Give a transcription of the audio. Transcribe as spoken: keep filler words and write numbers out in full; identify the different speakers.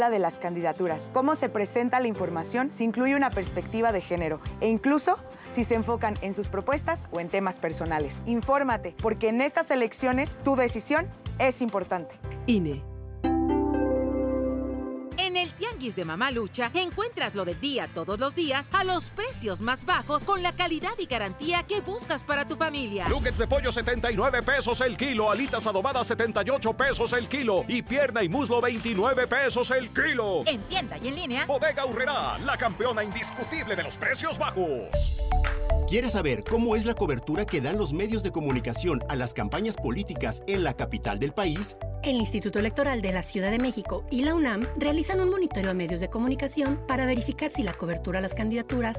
Speaker 1: de las candidaturas, cómo se presenta la información, si incluye una perspectiva de género e incluso si se enfocan en sus propuestas o en temas personales. Infórmate, porque en estas elecciones tu decisión es importante.
Speaker 2: I N E.
Speaker 3: En el Tianguis de Mamalucha encuentras lo del día todos los días a los precios más bajos con la calidad y garantía que buscas para tu familia.
Speaker 4: Nuggets de pollo setenta y nueve pesos el kilo, alitas adobadas setenta y ocho pesos el kilo y pierna y muslo veintinueve pesos el kilo.
Speaker 3: En tienda y en línea.
Speaker 4: Bodega Aurrerá, la campeona indiscutible de los precios bajos.
Speaker 5: ¿Quieres saber cómo es la cobertura que dan los medios de comunicación a las campañas políticas en la capital del país?
Speaker 2: El Instituto Electoral de la Ciudad de México y la UNAM realizan un monitoreo a medios de comunicación para verificar si la cobertura a las candidaturas